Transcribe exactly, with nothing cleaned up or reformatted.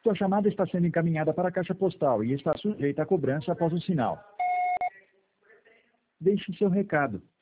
Sua chamada está sendo encaminhada para a caixa postal e está sujeita a cobrança após o sinal. Deixe seu recado.